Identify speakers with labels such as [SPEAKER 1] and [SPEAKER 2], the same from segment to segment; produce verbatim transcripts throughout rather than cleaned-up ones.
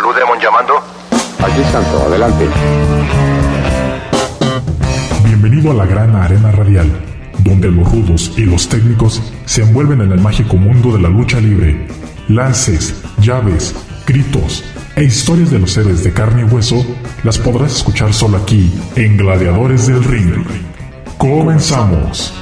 [SPEAKER 1] Blue Demon llamando.
[SPEAKER 2] Aquí Santo, adelante.
[SPEAKER 3] Bienvenido a la gran arena radial, donde los rudos y los técnicos se envuelven en el mágico mundo de la lucha libre. Lances, llaves, gritos e historias de los héroes de carne y hueso las podrás escuchar solo aquí en Gladiadores del Ring. ¡Comenzamos!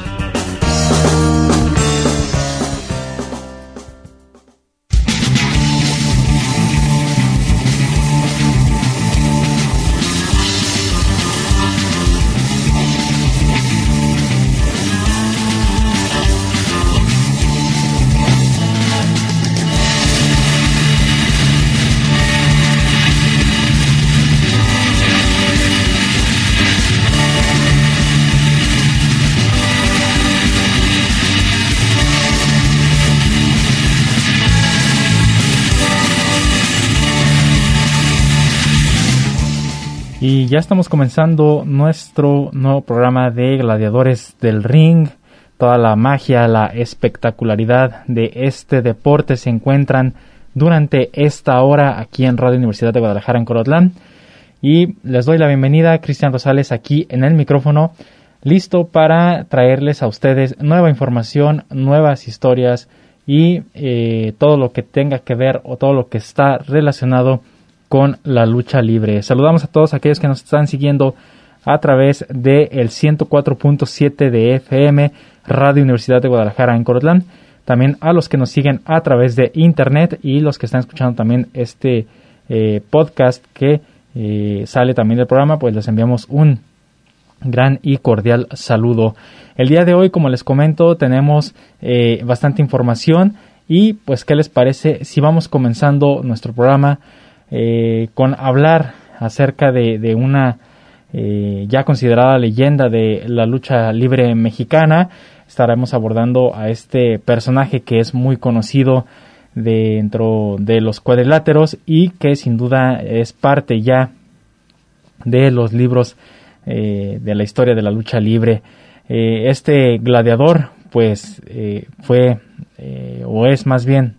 [SPEAKER 4] Y ya estamos comenzando nuestro nuevo programa de Gladiadores del Ring. Toda la magia, la espectacularidad de este deporte se encuentran durante esta hora aquí en Radio Universidad de Guadalajara en Colotlán. Y les doy la bienvenida a Cristian Rosales aquí en el micrófono, listo para traerles a ustedes nueva información, nuevas historias y eh, todo lo que tenga que ver o todo lo que está relacionado con la lucha libre. Saludamos a todos aquellos que nos están siguiendo a través del ciento cuatro punto siete de F M, Radio Universidad de Guadalajara en Colotlán. También a los que nos siguen a través de internet y los que están escuchando también este eh, podcast que eh, sale también del programa, pues les enviamos un gran y cordial saludo. El día de hoy, como les comento, tenemos eh, bastante información y pues ¿qué les parece si vamos comenzando nuestro programa Eh, con hablar acerca de, de una eh, ya considerada leyenda de la lucha libre mexicana? Estaremos abordando a este personaje que es muy conocido dentro de los cuadriláteros y que sin duda es parte ya de los libros eh, de la historia de la lucha libre. Eh, este gladiador pues eh, fue eh, o es más bien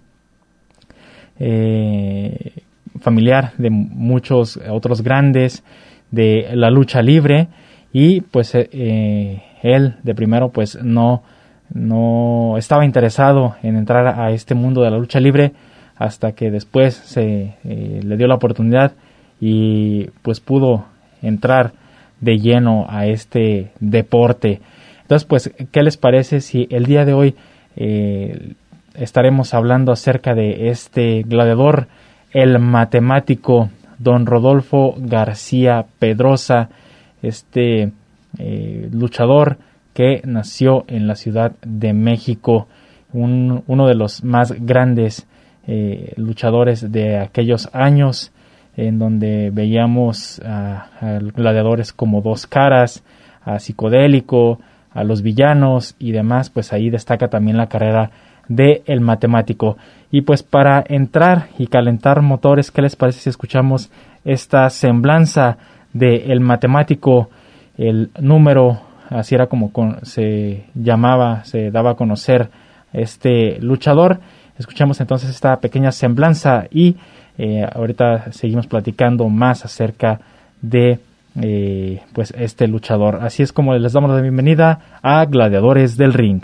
[SPEAKER 4] eh, familiar de muchos otros grandes de la lucha libre y pues eh, él de primero pues no, no estaba interesado en entrar a este mundo de la lucha libre hasta que después se eh, le dio la oportunidad y pues pudo entrar de lleno a este deporte. Entonces pues ¿qué les parece si el día de hoy eh, estaremos hablando acerca de este gladiador, el matemático don Rodolfo García Pedrosa, este eh, luchador que nació en la Ciudad de México, un, uno de los más grandes eh, luchadores de aquellos años, en donde veíamos a, a gladiadores como Dos Caras, a Psicodélico, a los villanos y demás. Pues ahí destaca también la carrera de el matemático. Y pues para entrar y calentar motores, ¿qué les parece si escuchamos esta semblanza de el matemático, el número, así era como con, se llamaba, se daba a conocer este luchador? Escuchamos entonces esta pequeña semblanza y eh, ahorita seguimos platicando más acerca de eh, pues este luchador. Así es como les damos la bienvenida a Gladiadores del Ring.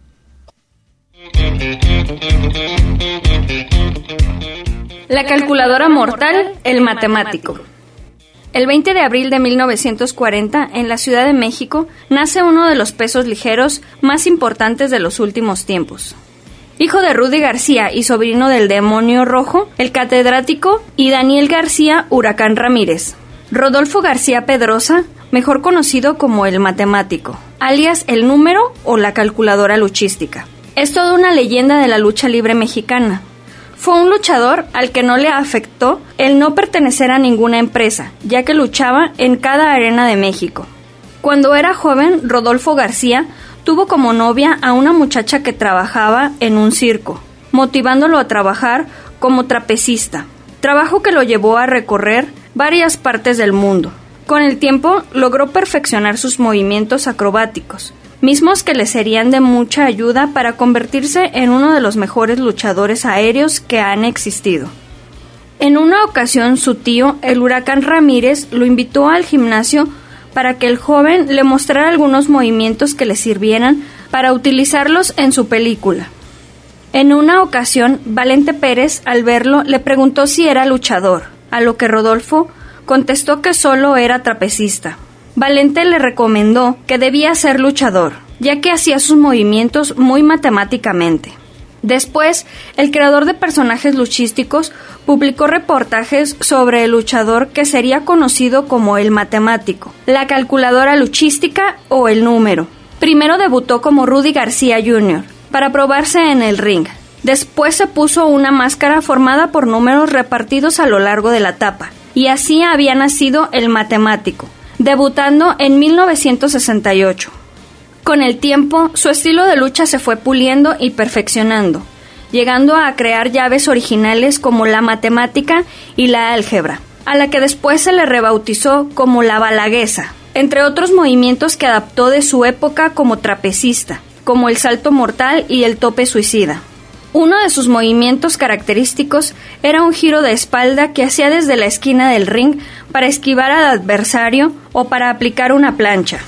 [SPEAKER 5] La calculadora mortal, el matemático. El veinte de abril de mil novecientos cuarenta, en la Ciudad de México, nace uno de los pesos ligeros más importantes de los últimos tiempos. Hijo de Rudy García y sobrino del Demonio Rojo, el catedrático, y Daniel García Huracán Ramírez. Rodolfo García Pedrosa, mejor conocido como el matemático, alias el número o la calculadora luchística. Es toda una leyenda de la lucha libre mexicana. Fue un luchador al que no le afectó el no pertenecer a ninguna empresa, ya que luchaba en cada arena de México. Cuando era joven, Rodolfo García tuvo como novia a una muchacha que trabajaba en un circo, motivándolo a trabajar como trapecista, trabajo que lo llevó a recorrer varias partes del mundo. Con el tiempo logró perfeccionar sus movimientos acrobáticos, mismos que le serían de mucha ayuda para convertirse en uno de los mejores luchadores aéreos que han existido. En una ocasión su tío, el Huracán Ramírez, lo invitó al gimnasio para que el joven le mostrara algunos movimientos que le sirvieran para utilizarlos en su película. En una ocasión, Valente Pérez, al verlo, le preguntó si era luchador, a lo que Rodolfo contestó que solo era trapecista. Valente le recomendó que debía ser luchador, ya que hacía sus movimientos muy matemáticamente. Después, el creador de personajes luchísticos publicó reportajes sobre el luchador que sería conocido como el matemático, la calculadora luchística o el número. Primero debutó como Rudy García junior para probarse en el ring. Después se puso una máscara formada por números repartidos a lo largo de la tapa, y así había nacido el matemático, debutando en mil novecientos sesenta y ocho. Con el tiempo, su estilo de lucha se fue puliendo y perfeccionando, llegando a crear llaves originales como la matemática y la álgebra, a la que después se le rebautizó como la balaguesa, entre otros movimientos que adaptó de su época como trapecista, como el salto mortal y el tope suicida. Uno de sus movimientos característicos era un giro de espalda que hacía desde la esquina del ring para esquivar al adversario o para aplicar una plancha.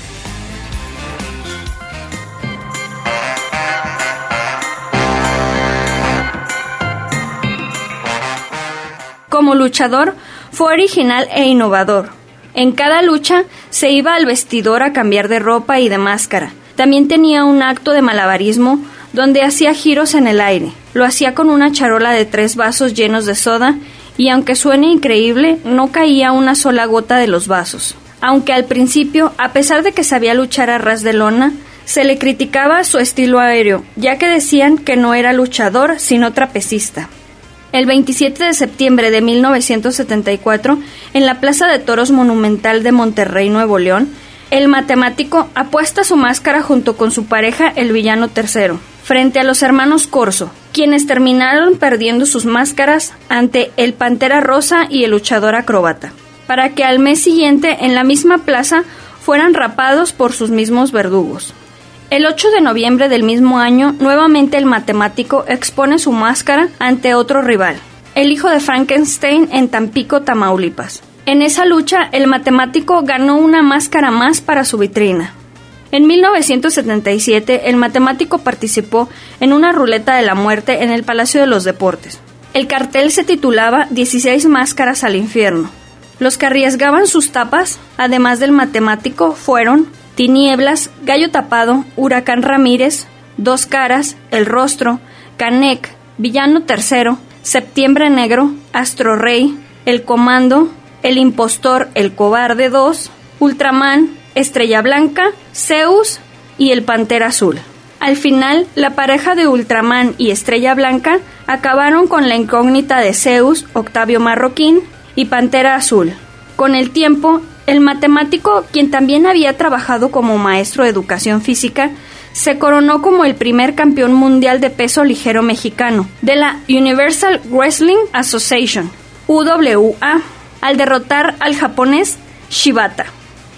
[SPEAKER 5] Como luchador, fue original e innovador. En cada lucha se iba al vestidor a cambiar de ropa y de máscara. También tenía un acto de malabarismo donde hacía giros en el aire. Lo hacía con una charola de tres vasos llenos de soda y, aunque suene increíble, no caía una sola gota de los vasos. Aunque al principio, a pesar de que sabía luchar a ras de lona, se le criticaba su estilo aéreo, ya que decían que no era luchador, sino trapecista. El veintisiete de septiembre de mil novecientos setenta y cuatro, en la Plaza de Toros Monumental de Monterrey, Nuevo León, el matemático apuesta su máscara junto con su pareja, el Villano tercero, frente a los hermanos Corzo, quienes terminaron perdiendo sus máscaras ante el Pantera Rosa y el Luchador Acróbata, para que al mes siguiente en la misma plaza fueran rapados por sus mismos verdugos. El ocho de noviembre del mismo año, nuevamente el matemático expone su máscara ante otro rival, el hijo de Frankenstein, en Tampico, Tamaulipas. En esa lucha, el matemático ganó una máscara más para su vitrina. En mil novecientos setenta y siete, el matemático participó en una ruleta de la muerte en el Palacio de los Deportes. El cartel se titulaba dieciséis máscaras al infierno. Los que arriesgaban sus tapas, además del matemático, fueron Tinieblas, Gallo Tapado, Huracán Ramírez, Dos Caras, El Rostro, Canek, Villano Tercero, Septiembre Negro, Astro Rey, El Comando, El Impostor, El Cobarde dos, Ultraman, Estrella Blanca, Zeus y el Pantera Azul. Al final, la pareja de Ultraman y Estrella Blanca acabaron con la incógnita de Zeus, Octavio Marroquín, y Pantera Azul. Con el tiempo, el matemático, quien también había trabajado como maestro de educación física, se coronó como el primer campeón mundial de peso ligero mexicano de la Universal Wrestling Association, U W A, al derrotar al japonés Shibata.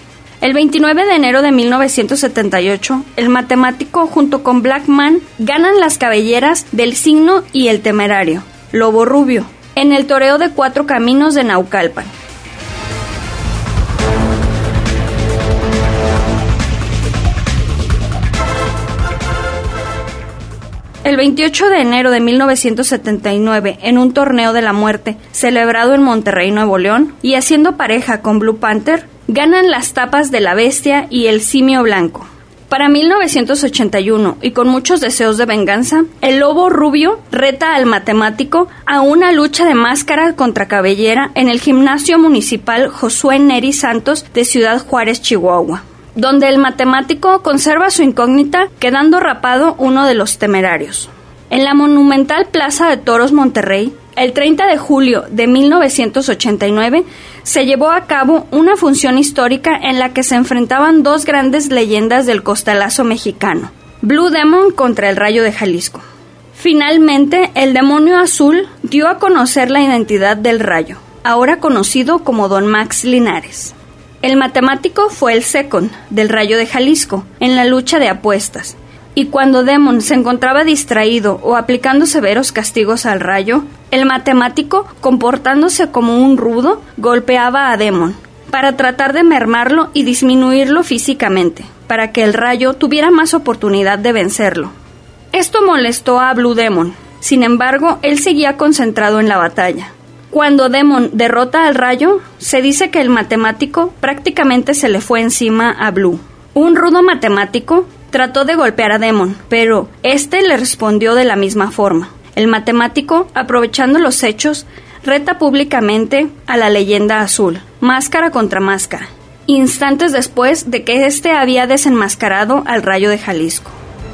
[SPEAKER 5] El veintinueve de enero de mil novecientos setenta y ocho, el matemático junto con Blackman ganan las cabelleras del Signo y el Temerario, Lobo Rubio, en el toreo de Cuatro Caminos de Naucalpan. El veintiocho de enero de mil novecientos setenta y nueve, en un torneo de la muerte celebrado en Monterrey, Nuevo León, y haciendo pareja con Blue Panther, ganan las tapas de la Bestia y el Simio Blanco. Para mil novecientos ochenta y uno, y con muchos deseos de venganza, el Lobo Rubio reta al matemático a una lucha de máscara contra cabellera en el gimnasio municipal Josué Neri Santos de Ciudad Juárez, Chihuahua, donde el matemático conserva su incógnita, quedando rapado uno de los temerarios. En la monumental Plaza de Toros Monterrey, el treinta de julio de mil novecientos ochenta y nueve, se llevó a cabo una función histórica en la que se enfrentaban dos grandes leyendas del costalazo mexicano, Blue Demon contra el Rayo de Jalisco. Finalmente, el Demonio Azul dio a conocer la identidad del Rayo, ahora conocido como Don Max Linares. El matemático fue el second del Rayo de Jalisco en la lucha de apuestas, y cuando Demon se encontraba distraído o aplicando severos castigos al Rayo, el matemático, comportándose como un rudo, golpeaba a Demon para tratar de mermarlo y disminuirlo físicamente, para que el Rayo tuviera más oportunidad de vencerlo. Esto molestó a Blue Demon. Sin embargo, él seguía concentrado en la batalla. Cuando Demon derrota al Rayo, se dice que el matemático prácticamente se le fue encima a Blue. Un rudo matemático trató de golpear a Demon, pero este le respondió de la misma forma. El matemático, aprovechando los hechos, reta públicamente a la leyenda azul, máscara contra máscara, instantes después de que éste había desenmascarado al Rayo de Jalisco.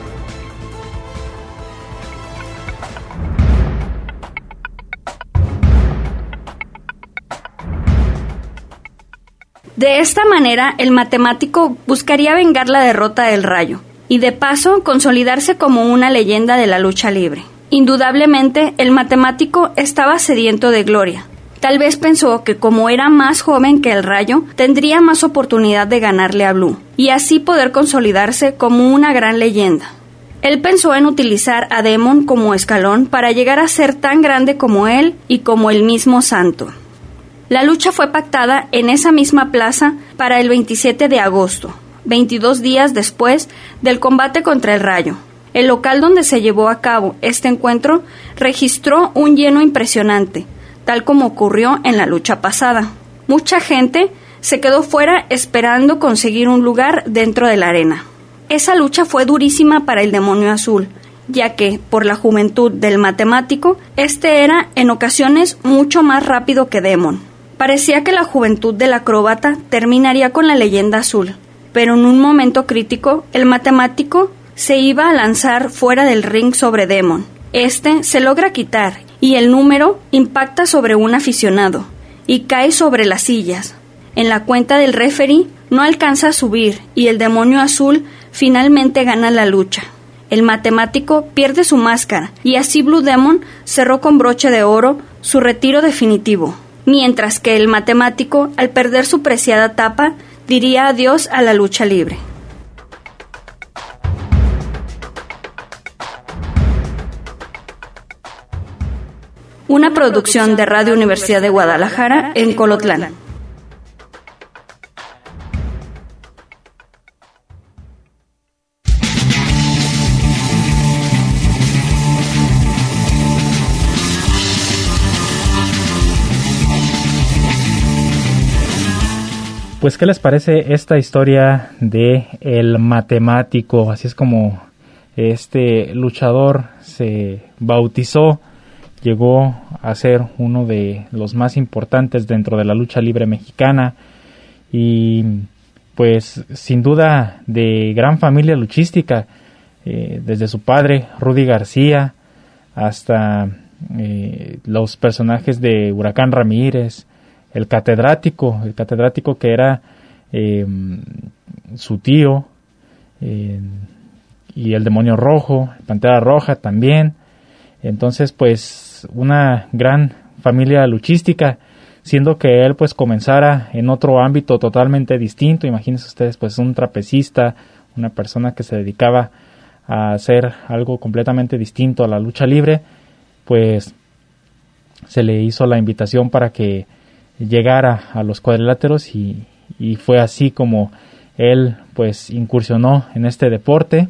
[SPEAKER 5] De esta manera, el matemático buscaría vengar la derrota del Rayo y de paso consolidarse como una leyenda de la lucha libre. Indudablemente, el matemático estaba sediento de gloria. Tal vez pensó que como era más joven que el Rayo, tendría más oportunidad de ganarle a Blue y así poder consolidarse como una gran leyenda. Él pensó en utilizar a Demon como escalón para llegar a ser tan grande como él y como el mismo Santo. La lucha fue pactada en esa misma plaza para el veintisiete de agosto, veintidós días después del combate contra el Rayo. El local donde se llevó a cabo este encuentro registró un lleno impresionante, tal como ocurrió en la lucha pasada. Mucha gente se quedó fuera esperando conseguir un lugar dentro de la arena. Esa lucha fue durísima para el Demonio Azul, ya que, por la juventud del matemático, este era en ocasiones mucho más rápido que Demon. Parecía que la juventud del acróbata terminaría con la leyenda azul, pero en un momento crítico, el matemático se iba a lanzar fuera del ring sobre Demon. Este se logra quitar y el número impacta sobre un aficionado y cae sobre las sillas. En la cuenta del referee no alcanza a subir y el Demonio Azul finalmente gana la lucha. El matemático pierde su máscara y así Blue Demon cerró con broche de oro su retiro definitivo, mientras que el matemático, al perder su preciada tapa, diría adiós a la lucha libre. Una producción de Radio Universidad de Guadalajara en Colotlán.
[SPEAKER 4] Pues, ¿qué les parece esta historia de el matemático? Así es como este luchador se bautizó, llegó a ser uno de los más importantes dentro de la lucha libre mexicana y pues sin duda de gran familia luchística, eh, desde su padre Rudy García hasta eh, los personajes de Huracán Ramírez, el catedrático, el catedrático que era eh, su tío, eh, y el Demonio Rojo, Pantera Roja también. Entonces, pues, una gran familia luchística, siendo que él, pues, comenzara en otro ámbito totalmente distinto. Imagínense ustedes, pues, un trapecista, una persona que se dedicaba a hacer algo completamente distinto a la lucha libre, pues, se le hizo la invitación para que llegara a los cuadriláteros y, y fue así como él pues incursionó en este deporte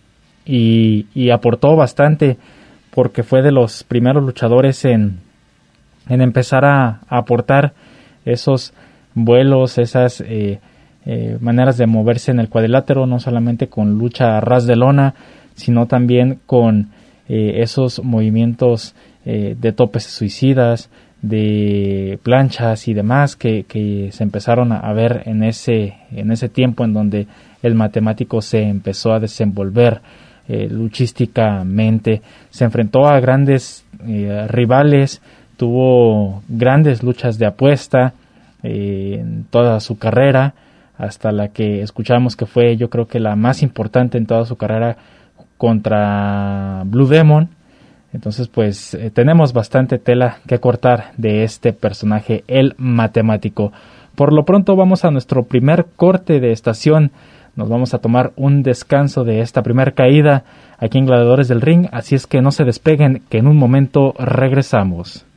[SPEAKER 4] y, y aportó bastante, porque fue de los primeros luchadores en, en empezar a, a aportar esos vuelos, esas eh, eh, maneras de moverse en el cuadrilátero, no solamente con lucha a ras de lona, sino también con eh, esos movimientos eh, de topes suicidas, de planchas y demás que, que se empezaron a ver en ese en ese tiempo en donde el matemático se empezó a desenvolver eh, luchísticamente. Se enfrentó a grandes eh, rivales, tuvo grandes luchas de apuesta eh, en toda su carrera, hasta la que escuchamos que fue, yo creo que la más importante en toda su carrera, contra Blue Demon. Entonces, pues eh, tenemos bastante tela que cortar de este personaje, el matemático. Por lo pronto vamos a nuestro primer corte de estación nos vamos a tomar un descanso de esta primera caída aquí en Gladiadores del Ring, así es que no se despeguen, que en un momento regresamos.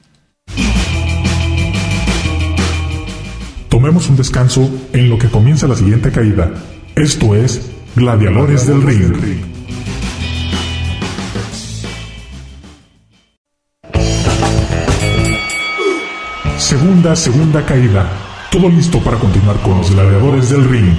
[SPEAKER 3] Tomemos un descanso en lo que comienza la siguiente caída. Esto es Gladiadores del Ring. Segunda, segunda caída. Todo listo para continuar con los Gladiadores del Ring.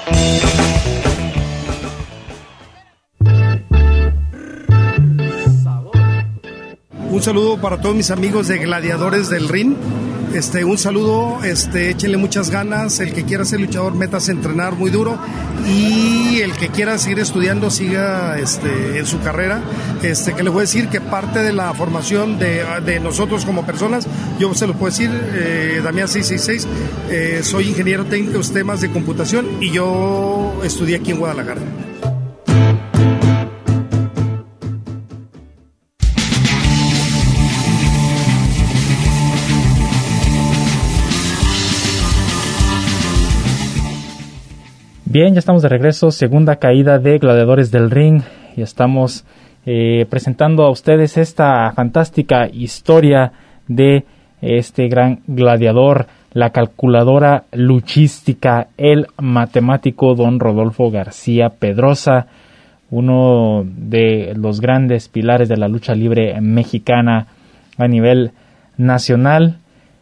[SPEAKER 1] Un saludo para todos mis amigos de Gladiadores del Ring. Este, un saludo, este, échenle muchas ganas. El que quiera ser luchador, métase a entrenar muy duro. Y el que quiera seguir estudiando, siga este, en su carrera. Este, que les voy a decir que parte de la formación de, de nosotros como personas, yo se los puedo decir, eh, Damián seis seis seis, eh, soy ingeniero técnico en temas de computación y yo estudié aquí en Guadalajara.
[SPEAKER 4] Bien, ya estamos de regreso, segunda caída de Gladiadores del Ring, y estamos eh, presentando a ustedes esta fantástica historia de este gran gladiador, la calculadora luchística, el matemático don Rodolfo García Pedrosa, uno de los grandes pilares de la lucha libre mexicana a nivel nacional.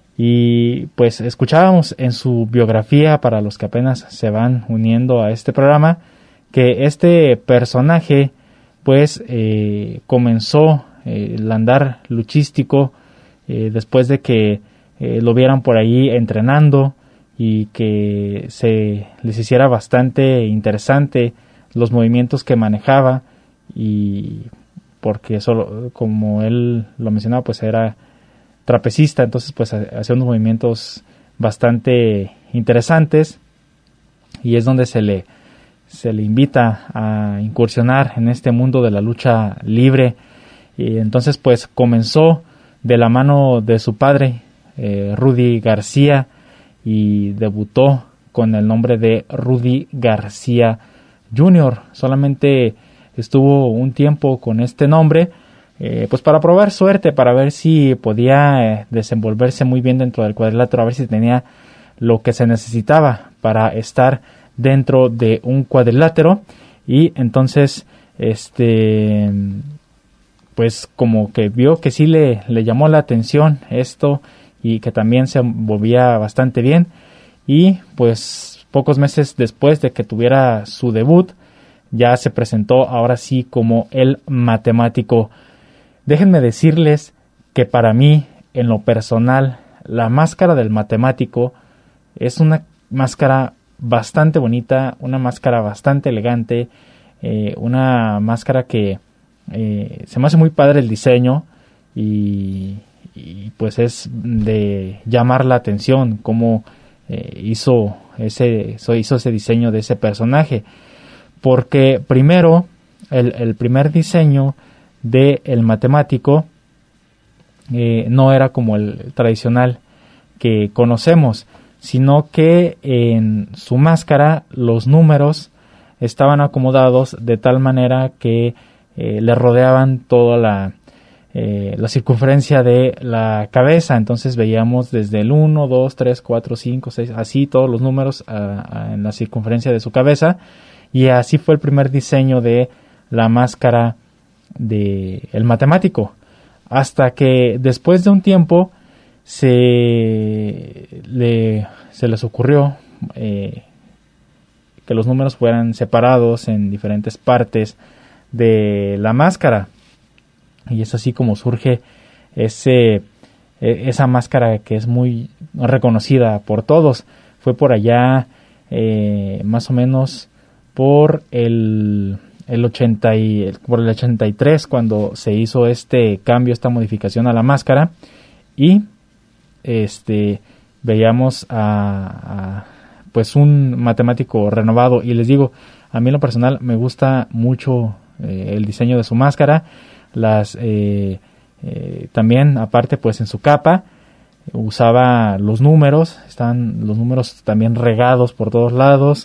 [SPEAKER 4] Y pues escuchábamos en su biografía, para los que apenas se van uniendo a este programa, que este personaje pues eh, comenzó eh, el andar luchístico eh, después de que eh, lo vieran por ahí entrenando y que se les hiciera bastante interesante los movimientos que manejaba, y porque solo, como él lo mencionaba, pues era trapecista, entonces pues hacía unos movimientos bastante interesantes, y es donde se le se le invita a incursionar en este mundo de la lucha libre. Y entonces pues comenzó de la mano de su padre, eh, Rudy García, y debutó con el nombre de Rudy García junior Solamente estuvo un tiempo con este nombre, Eh, pues para probar suerte, para ver si podía eh, desenvolverse muy bien dentro del cuadrilátero, a ver si tenía lo que se necesitaba para estar dentro de un cuadrilátero. Y entonces este pues como que vio que sí le, le llamó la atención esto, y que también se movía bastante bien, y pues pocos meses después de que tuviera su debut, ya se presentó ahora sí como el matemático. Déjenme decirles que para mí, en lo personal, la máscara del matemático es una máscara bastante bonita, una máscara bastante elegante, eh, una máscara que eh, se me hace muy padre el diseño, y, y pues es de llamar la atención cómo eh, hizo ese hizo ese diseño de ese personaje, porque primero el, el primer diseño de el matemático eh, no era como el tradicional que conocemos, sino que en su máscara los números estaban acomodados de tal manera que eh, le rodeaban toda la, eh, la circunferencia de la cabeza. Entonces veíamos desde el uno, dos, tres, cuatro, cinco, seis, así todos los números a, a, en la circunferencia de su cabeza, y así fue el primer diseño de la máscara de el matemático, hasta que después de un tiempo se le se les ocurrió eh, que los números fueran separados en diferentes partes de la máscara, y es así como surge ese esa máscara que es muy reconocida por todos. Fue por allá eh, más o menos por el el ochenta y, por el ochenta y tres, cuando se hizo este cambio, esta modificación a la máscara, y este veíamos a, a pues un matemático renovado. Y les digo, a mí en lo personal me gusta mucho eh, el diseño de su máscara, las eh, eh, también aparte pues en su capa usaba los números, están los números también regados por todos lados,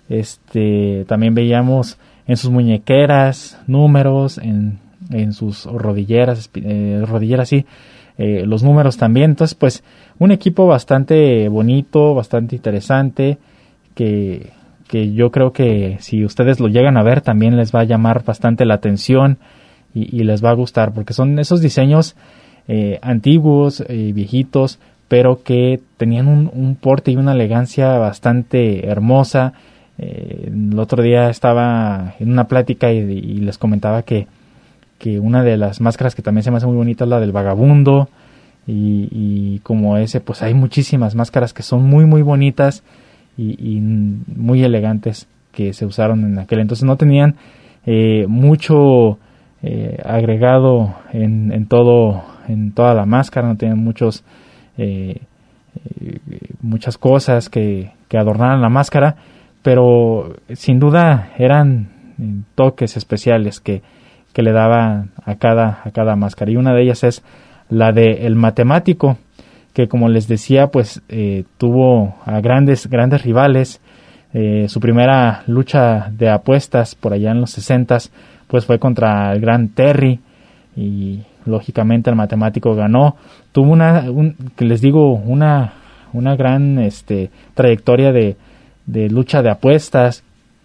[SPEAKER 4] Este, también veíamos en sus muñequeras números, en, en sus rodilleras, eh, rodilleras sí, eh, los números también. Entonces, pues, un equipo bastante bonito, bastante interesante, que, que yo creo que si ustedes lo llegan a ver también les va a llamar bastante la atención y, y les va a gustar, porque son esos diseños eh, antiguos, eh, viejitos, pero que tenían un, un porte y una elegancia bastante hermosa. Eh, el otro día estaba en una plática y, y les comentaba que, que una de las máscaras que también se me hace muy bonita es la del vagabundo, y, y como ese, pues hay muchísimas máscaras que son muy muy bonitas y, y muy elegantes que se usaron en aquel entonces. No tenían eh, mucho eh, agregado en, en todo en toda la máscara, no tenían muchos eh, eh, muchas cosas que, que adornaran la máscara, pero sin duda eran toques especiales que, que le daban a cada, a cada máscara, y una de ellas es la de el matemático, que como les decía, pues eh, tuvo a grandes, grandes rivales. Eh, su primera lucha de apuestas por allá en los sesentas, pues fue contra el gran Terry, y lógicamente el matemático ganó. Tuvo una, un, que les digo, una, una gran este, trayectoria de de lucha de apuestas,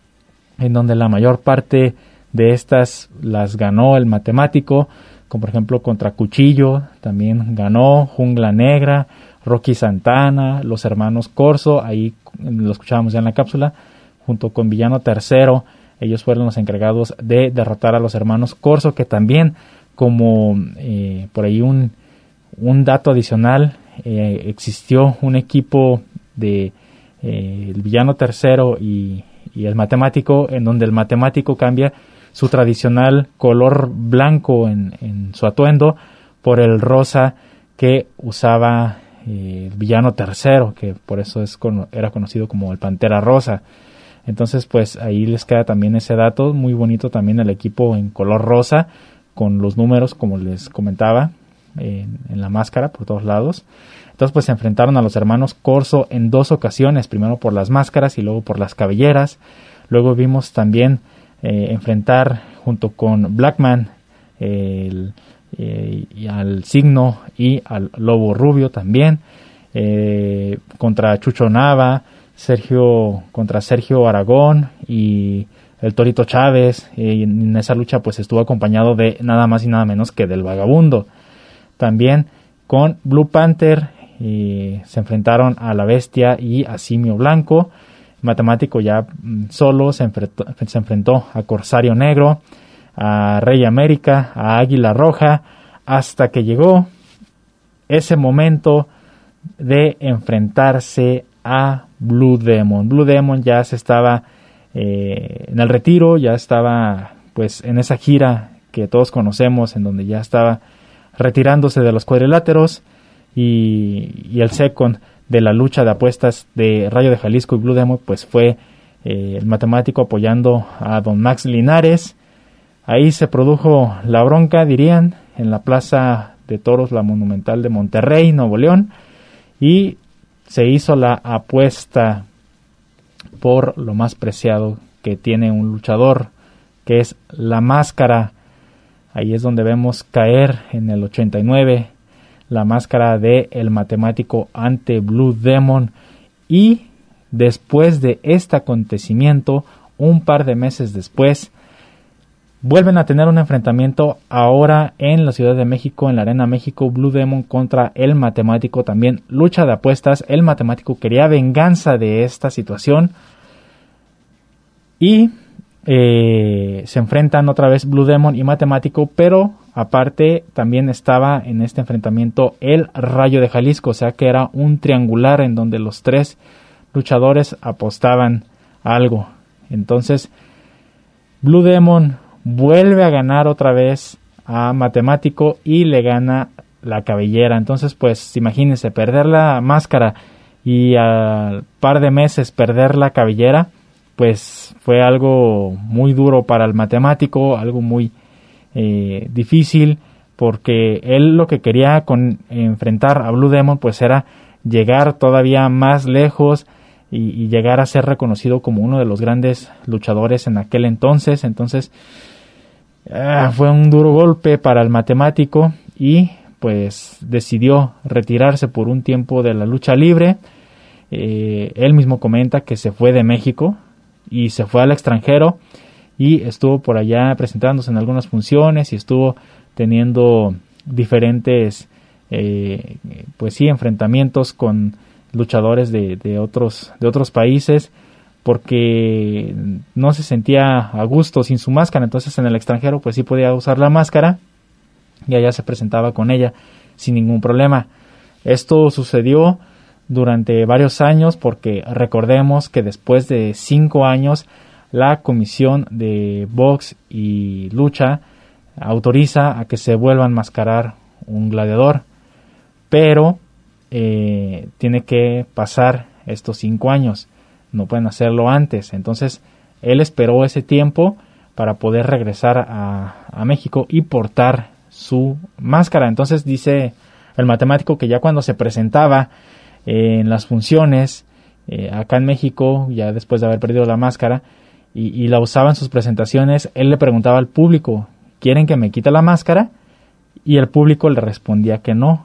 [SPEAKER 4] en donde la mayor parte de estas las ganó el matemático, como por ejemplo contra Cuchillo, también ganó Jungla Negra, Rocky Santana, los hermanos Corso, ahí lo escuchábamos ya en la cápsula, junto con Villano Tercero. Ellos fueron los encargados de derrotar a los hermanos Corso, que también, como eh, por ahí un, un dato adicional, eh, existió un equipo de Eh, el Villano Tercero y, y el matemático, en donde el matemático cambia su tradicional color blanco en, en su atuendo por el rosa que usaba eh, el Villano Tercero, que por eso es con, era conocido como el Pantera Rosa. Entonces, pues ahí les queda también ese dato, muy bonito también el equipo en color rosa, con los números, como les comentaba, en, en la máscara por todos lados. Entonces, pues se enfrentaron a los hermanos Corso en dos ocasiones, primero por las máscaras y luego por las cabelleras. Luego vimos también eh, enfrentar junto con Blackman eh, el, eh, y al Signo y al Lobo Rubio también, eh, contra Chucho Nava, Sergio contra Sergio Aragón y el Torito Chávez. Eh, en esa lucha pues estuvo acompañado de nada más y nada menos que del Vagabundo. También con Blue Panther y se enfrentaron a la Bestia y a Simio Blanco. Matemático ya solo se enfrentó, se enfrentó a Corsario Negro, a Rey América, a Águila Roja, hasta que llegó ese momento de enfrentarse a Blue Demon. Blue Demon ya se estaba eh, en el retiro, ya estaba pues en esa gira que todos conocemos, en donde ya estaba retirándose de los cuadriláteros. Y, y el second de la lucha de apuestas de Rayo de Jalisco y Blue Demon pues fue eh, el matemático apoyando a don Max Linares. Ahí se produjo la bronca, dirían, en la Plaza de Toros, la Monumental de Monterrey, Nuevo León, y se hizo la apuesta por lo más preciado que tiene un luchador, que es la máscara. Ahí es donde vemos caer en el ochenta y nueve la máscara de el matemático ante Blue Demon, y después de este acontecimiento, un par de meses después, vuelven a tener un enfrentamiento ahora en la Ciudad de México, en la Arena México, Blue Demon contra el matemático, también lucha de apuestas. El matemático quería venganza de esta situación y eh, se enfrentan otra vez Blue Demon y matemático, pero aparte también estaba en este enfrentamiento el Rayo de Jalisco, o sea que era un triangular en donde los tres luchadores apostaban algo. Entonces Blue Demon vuelve a ganar otra vez a matemático y le gana la cabellera. Entonces pues imagínense, perder la máscara y al par de meses perder la cabellera, pues fue algo muy duro para el matemático, algo muy Eh, difícil, porque él lo que quería con enfrentar a Blue Demon pues era llegar todavía más lejos, y, y llegar a ser reconocido como uno de los grandes luchadores en aquel entonces. Entonces ah, fue un duro golpe para el matemático y pues decidió retirarse por un tiempo de la lucha libre. Eh, él mismo comenta que se fue de México y se fue al extranjero y estuvo por allá presentándose en algunas funciones y estuvo teniendo diferentes eh, pues sí enfrentamientos con luchadores de, de otros de otros países, porque no se sentía a gusto sin su máscara. Entonces en el extranjero pues sí podía usar la máscara y allá se presentaba con ella sin ningún problema. Esto sucedió durante varios años, porque recordemos que después de cinco años la Comisión de Box y Lucha autoriza a que se vuelva a enmascarar un gladiador, pero eh, tiene que pasar estos cinco años, no pueden hacerlo antes. Entonces él esperó ese tiempo para poder regresar a, a México y portar su máscara. Entonces dice el matemático que ya cuando se presentaba eh, en las funciones eh, acá en México, ya después de haber perdido la máscara y, y la usaba en sus presentaciones, él le preguntaba al público: ¿quieren que me quite la máscara? Y el público le respondía que no.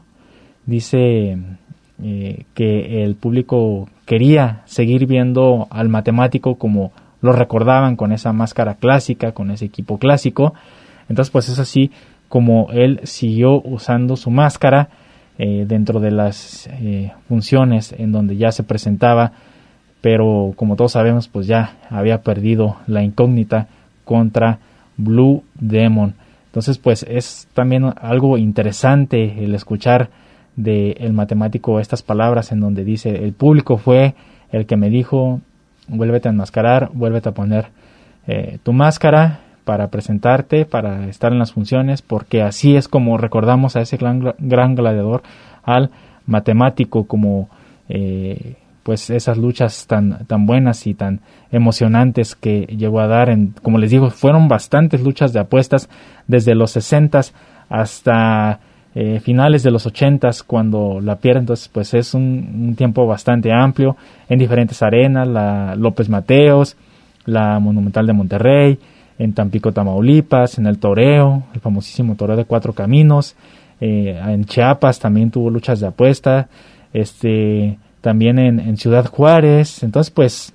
[SPEAKER 4] Dice eh, que el público quería seguir viendo al matemático como lo recordaban, con esa máscara clásica, con ese equipo clásico. Entonces pues es así como él siguió usando su máscara eh, dentro de las eh, funciones en donde ya se presentaba, pero como todos sabemos pues ya había perdido la incógnita contra Blue Demon. Entonces pues es también algo interesante el escuchar del matemático estas palabras en donde dice: el público fue el que me dijo, vuélvete a enmascarar, vuélvete a poner eh, tu máscara para presentarte, para estar en las funciones, porque así es como recordamos a ese gran, gran gladiador, al matemático, como eh, pues esas luchas tan, tan buenas y tan emocionantes que llegó a dar. En, como les digo, fueron bastantes luchas de apuestas desde los sesentas hasta eh, finales de los ochentas cuando la pierde. Entonces pues es un, un tiempo bastante amplio en diferentes arenas: la López Mateos, la Monumental de Monterrey, en Tampico, Tamaulipas, en el Toreo, el famosísimo Toreo de Cuatro Caminos, eh, en Chiapas también tuvo luchas de apuesta, este también en, en Ciudad Juárez. Entonces pues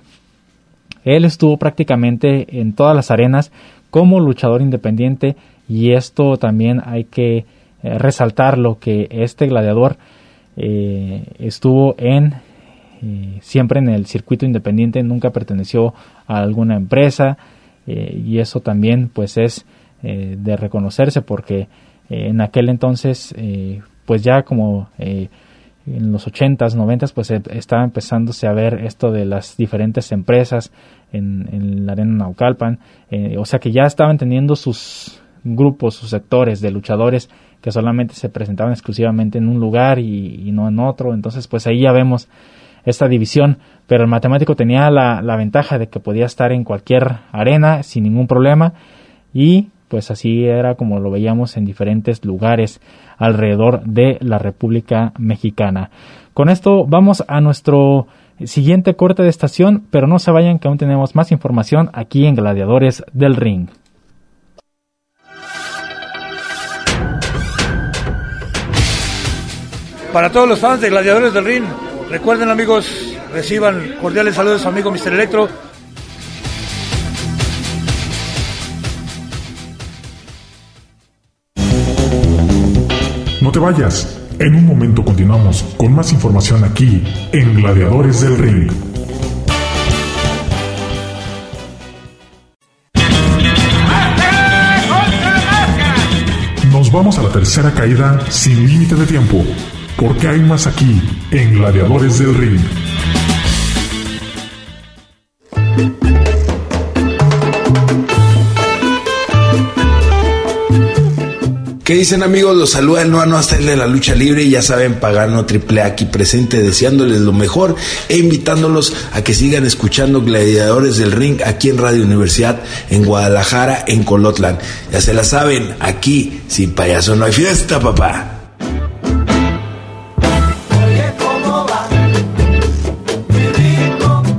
[SPEAKER 4] él estuvo prácticamente en todas las arenas como luchador independiente, y esto también hay que eh, resaltarlo, que este gladiador eh, estuvo en eh, siempre en el circuito independiente, nunca perteneció a alguna empresa. Eh, y eso también pues es eh, de reconocerse, porque eh, en aquel entonces eh, pues ya como eh, en los ochentas, noventas pues eh, estaba empezándose a ver esto de las diferentes empresas en, en la arena Naucalpan, eh, o sea que ya estaban teniendo sus grupos, sus sectores de luchadores que solamente se presentaban exclusivamente en un lugar y, y no en otro. Entonces pues ahí ya vemos esta división, pero el matemático tenía la, la ventaja de que podía estar en cualquier arena sin ningún problema, y pues así era como lo veíamos en diferentes lugares alrededor de la República Mexicana. Con esto vamos a nuestro siguiente corte de estación, pero no se vayan, que aún tenemos más información aquí en Gladiadores del Ring.
[SPEAKER 6] Para todos los fans de Gladiadores del Ring, recuerden, amigos, reciban cordiales saludos a su amigo mister Electro.
[SPEAKER 3] No te vayas, en un momento continuamos con más información aquí en Gladiadores del Ring. Nos vamos a la tercera caída sin límite de tiempo, porque hay más aquí en Gladiadores del Ring.
[SPEAKER 7] ¿Qué dicen, amigos? Los saluda el Noano hasta el de la lucha libre, y ya saben, Pagano Triple A aquí presente, deseándoles lo mejor e invitándolos a que sigan escuchando Gladiadores del Ring aquí en Radio Universidad, en Guadalajara, en Colotlán. Ya se la saben, aquí sin payaso no hay fiesta, papá.
[SPEAKER 8] Oye, ¿cómo va? Mi ritmo.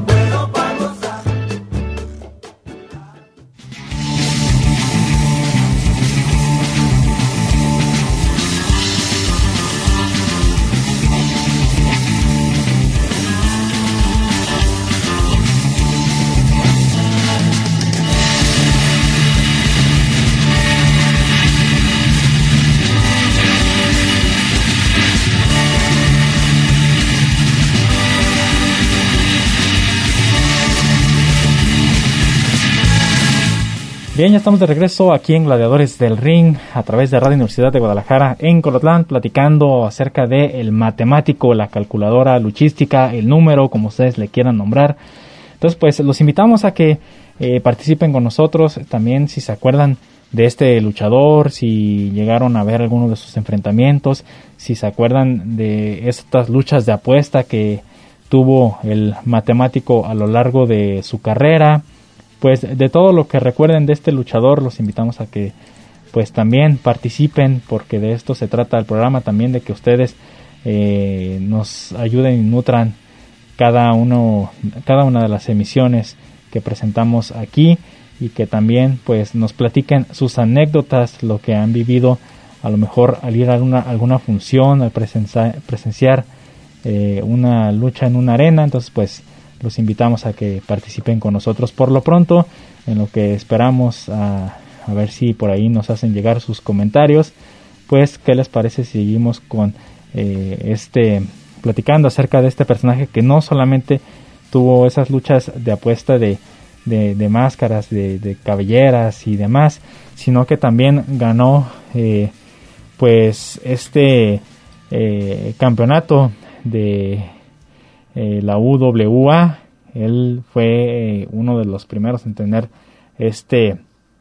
[SPEAKER 4] Bien, ya estamos de regreso aquí en Gladiadores del Ring a través de Radio Universidad de Guadalajara en Colotlán, platicando acerca de el matemático, la calculadora luchística, el número, como ustedes le quieran nombrar. Entonces, pues los invitamos a que eh, participen con nosotros. También, si se acuerdan de este luchador, si llegaron a ver alguno de sus enfrentamientos, si se acuerdan de estas luchas de apuesta que tuvo el matemático a lo largo de su carrera, pues de todo lo que recuerden de este luchador, los invitamos a que pues también participen, porque de esto se trata el programa también, de que ustedes eh, nos ayuden y nutran cada uno, cada una de las emisiones que presentamos aquí, y que también pues nos platiquen sus anécdotas, lo que han vivido a lo mejor al ir a alguna, alguna función, al presenciar, presenciar eh, una lucha en una arena. Entonces pues los invitamos a que participen con nosotros por lo pronto, en lo que esperamos a, a ver si por ahí nos hacen llegar sus comentarios. Pues, ¿qué les parece si seguimos con eh, este, platicando acerca de este personaje que no solamente tuvo esas luchas de apuesta de, de, de máscaras, de, de cabelleras y demás, sino que también ganó eh, pues este eh, campeonato de Eh, la U W A. Él fue eh, uno de los primeros en tener este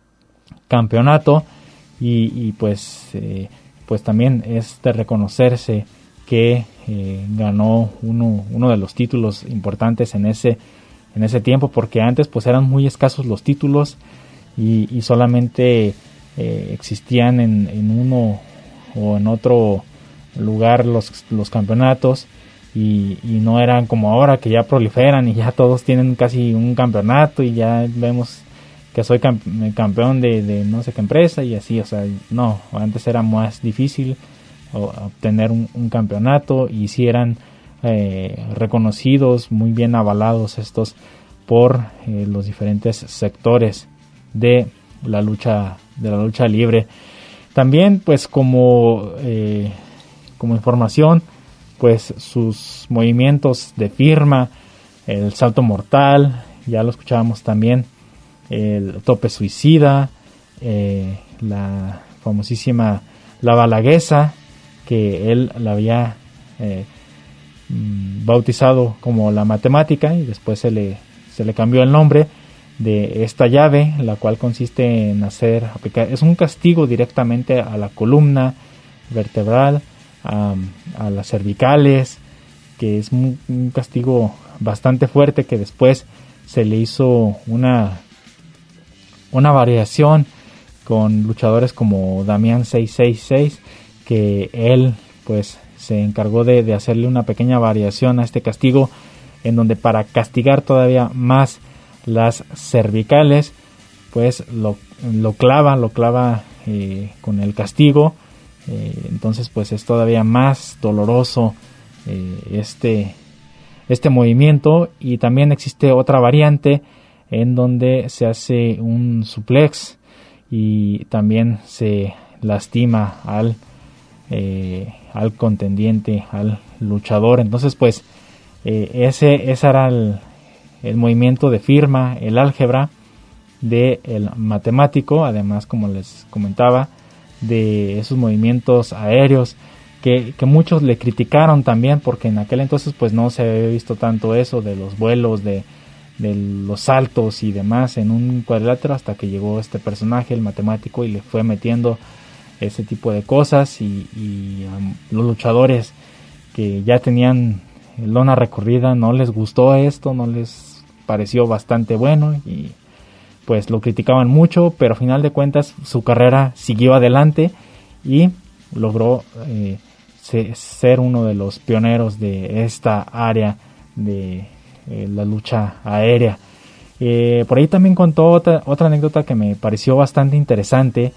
[SPEAKER 4] campeonato, y, y pues eh, pues también es de reconocerse que eh, ganó uno uno de los títulos importantes en ese en ese tiempo, porque antes pues eran muy escasos los títulos y, y solamente eh, existían en, en uno o en otro lugar los los campeonatos. Y, y no eran como ahora, que ya proliferan y ya todos tienen casi un campeonato, y ya vemos que soy camp- campeón de, de no sé qué empresa y así. O sea, no, antes era más difícil obtener un, un campeonato, y sí eran eh, reconocidos, muy bien avalados estos por eh, los diferentes sectores de la lucha de la lucha libre. También pues como eh, como información, pues sus movimientos de firma, el salto mortal, ya lo escuchábamos también, el tope suicida, eh, la famosísima la balaguesa, que él la había eh, bautizado como la matemática, y después se le, se le cambió el nombre de esta llave, la cual consiste en hacer aplicar, es un castigo directamente a la columna vertebral, A, a las cervicales, que es un, un castigo bastante fuerte, que después se le hizo una una variación con luchadores como Damián seiscientos sesenta y seis, que él pues se encargó de, de hacerle una pequeña variación a este castigo, en donde para castigar todavía más las cervicales, pues lo, lo clava, lo clava eh, con el castigo. Eh, entonces pues es todavía más doloroso eh, este este movimiento. Y también existe otra variante en donde se hace un suplex y también se lastima al eh, al contendiente, al luchador. Entonces pues eh, ese ese era el, el movimiento de firma, el álgebra de el matemático. Además, como les comentaba, de esos movimientos aéreos que, que muchos le criticaron también, porque en aquel entonces pues no se había visto tanto eso de los vuelos, de, de los saltos y demás en un cuadrilátero, hasta que llegó este personaje, el matemático, y le fue metiendo ese tipo de cosas, y, y um, los luchadores que ya tenían lona recorrida no les gustó esto, no les pareció bastante bueno, y pues lo criticaban mucho, pero a final de cuentas su carrera siguió adelante y logró eh, se, ser uno de los pioneros de esta área de eh, la lucha aérea. Eh, por ahí también contó otra, otra anécdota que me pareció bastante interesante,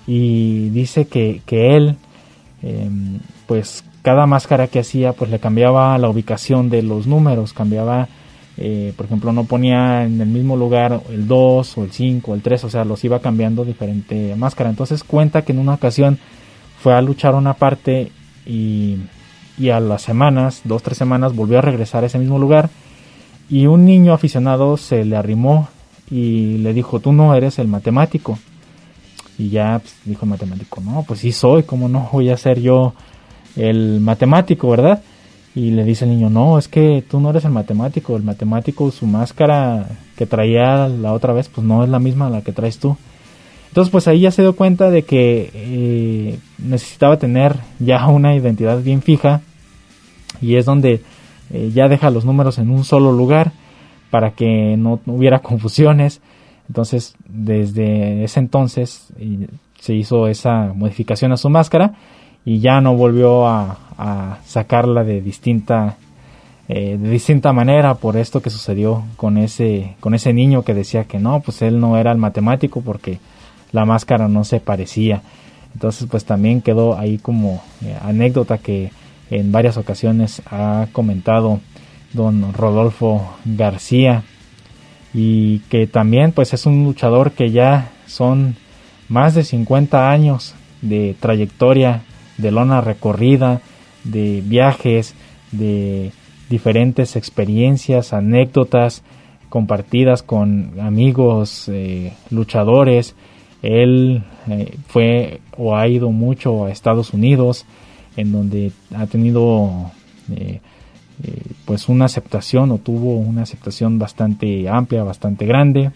[SPEAKER 4] y dice que, que él eh, pues cada máscara que hacía pues le cambiaba la ubicación de los números, cambiaba Eh, por ejemplo, no ponía en el mismo lugar el dos o el cinco o el tres, o sea, los iba cambiando diferente máscara. Entonces cuenta que en una ocasión fue a luchar una parte y, y a las semanas, dos, tres semanas, volvió a regresar a ese mismo lugar, y un niño aficionado se le arrimó y le dijo, tú no eres el matemático. Y ya pues, dijo el matemático, no, pues sí soy, ¿cómo no voy a ser yo el matemático, verdad? Y le dice el niño, no, es que tú no eres el matemático, el matemático, su máscara que traía la otra vez, pues no es la misma la que traes tú. Entonces pues ahí ya se dio cuenta de que eh, necesitaba tener ya una identidad bien fija, y es donde eh, ya deja los números en un solo lugar para que no hubiera confusiones. Entonces desde ese entonces eh, se hizo esa modificación a su máscara y ya no volvió a, a sacarla de distinta eh, de distinta manera por esto que sucedió con ese con ese niño que decía que no, pues él no era el matemático porque la máscara no se parecía. Entonces pues también quedó ahí como eh, anécdota que en varias ocasiones ha comentado don Rodolfo García, y que también pues es un luchador que ya son más de cincuenta años de trayectoria, de lona recorrida, de viajes, de diferentes experiencias, anécdotas compartidas con amigos eh, luchadores. Él eh, fue o ha ido mucho a Estados Unidos, en donde ha tenido eh, eh, pues una aceptación o tuvo una aceptación bastante amplia, bastante grande.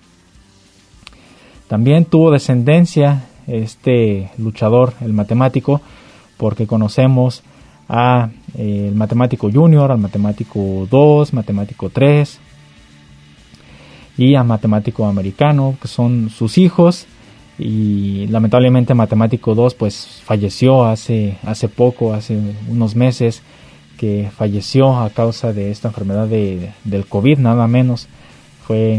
[SPEAKER 4] También tuvo descendencia este luchador, el matemático, porque conocemos a eh, el matemático junior, al matemático dos, matemático tres y a matemático americano, que son sus hijos. Y lamentablemente matemático dos pues falleció hace hace poco, hace unos meses que falleció a causa de esta enfermedad de, del COVID, nada menos fue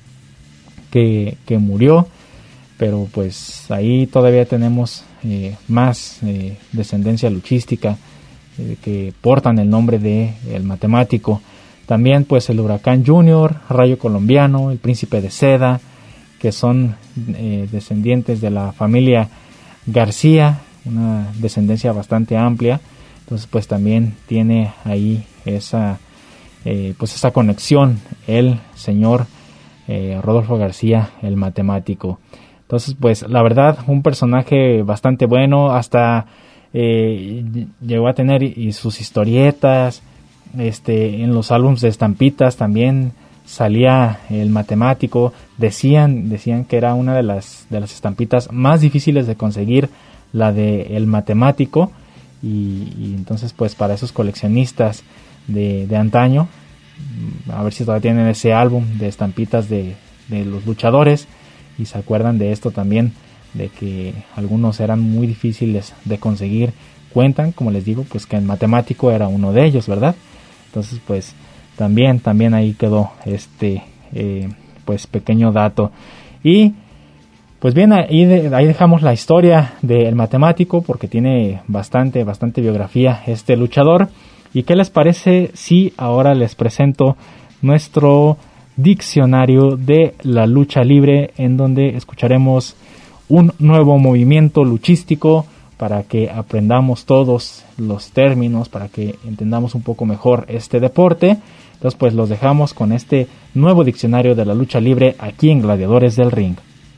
[SPEAKER 4] que, que murió. Pero pues ahí todavía tenemos eh, más eh, descendencia luchística eh, que portan el nombre de el matemático. También pues el Huracán Junior, Rayo Colombiano, el Príncipe de Seda, que son eh, descendientes de la familia García, una descendencia bastante amplia. Entonces pues también tiene ahí esa eh, pues esa conexión el señor eh, Rodolfo García, el matemático. Entonces pues la verdad un personaje bastante bueno, hasta eh, llegó a tener y sus historietas, este en los álbumes de estampitas también salía el matemático. Decían decían que era una de las de las estampitas más difíciles de conseguir, la de el matemático, y, y entonces pues para esos coleccionistas de, de antaño, a ver si todavía tienen ese álbum de estampitas de, de los luchadores y se acuerdan de esto también, de que algunos eran muy difíciles de conseguir. Cuentan, como les digo, pues que el matemático era uno de ellos, ¿verdad? Entonces pues también también ahí quedó este eh, pues pequeño dato. Y pues bien, ahí, de, ahí dejamos la historia del matemático, porque tiene bastante bastante biografía este luchador. ¿Y qué les parece si ahora les presento nuestro diccionario de la lucha libre, en donde escucharemos un nuevo movimiento luchístico para que aprendamos todos los términos, para que entendamos un poco mejor este deporte? Entonces pues los dejamos con este nuevo diccionario de la lucha libre aquí en Gladiadores del Ring.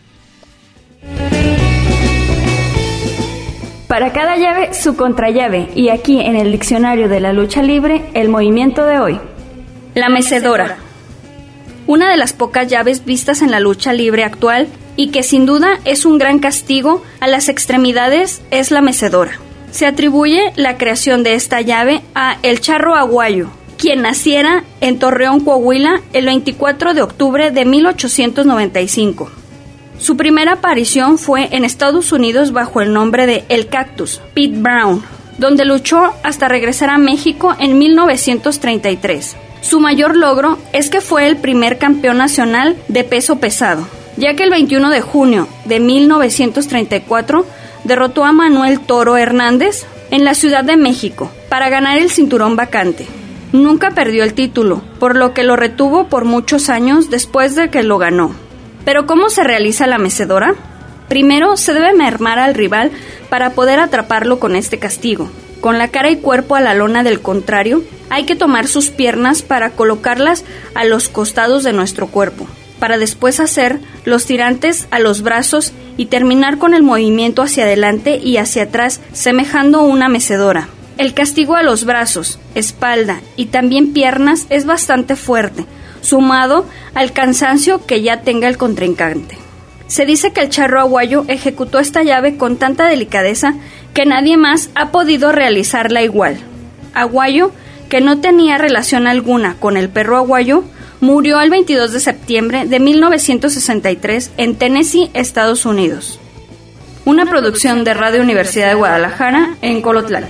[SPEAKER 5] Para cada llave, su contrallave, y aquí en el diccionario de la lucha libre, el movimiento de hoy. La mecedora. Una de las pocas llaves vistas en la lucha libre actual, y que sin duda es un gran castigo a las extremidades, es la mecedora. Se atribuye la creación de esta llave a El Charro Aguayo, quien naciera en Torreón, Coahuila, el veinticuatro de octubre de mil ochocientos noventa y cinco. Su primera aparición fue en Estados Unidos bajo el nombre de El Cactus, Pete Brown, donde luchó hasta regresar a México en mil novecientos treinta y tres. Su mayor logro es que fue el primer campeón nacional de peso pesado, ya que el veintiuno de junio de mil novecientos treinta y cuatro derrotó a Manuel Toro Hernández en la Ciudad de México para ganar el cinturón vacante. Nunca perdió el título, por lo que lo retuvo por muchos años después de que lo ganó. ¿Pero cómo se realiza la mecedora? Primero se debe mermar al rival para poder atraparlo con este castigo. Con la cara y cuerpo a la lona del contrario, hay que tomar sus piernas para colocarlas a los costados de nuestro cuerpo. para después hacer los tirantes a los brazos y terminar con el movimiento hacia adelante y hacia atrás, semejando una mecedora. El castigo a los brazos, espalda y también piernas es bastante fuerte, sumado al cansancio que ya tenga el contrincante. Se dice que el charro aguayo ejecutó esta llave con tanta delicadeza que nadie más ha podido realizarla igual. Aguayo, que no tenía relación alguna con el perro aguayo, murió el veintidós de septiembre de mil novecientos sesenta y tres en Tennessee, Estados Unidos. Una producción de Radio Universidad de Guadalajara en Colotlán.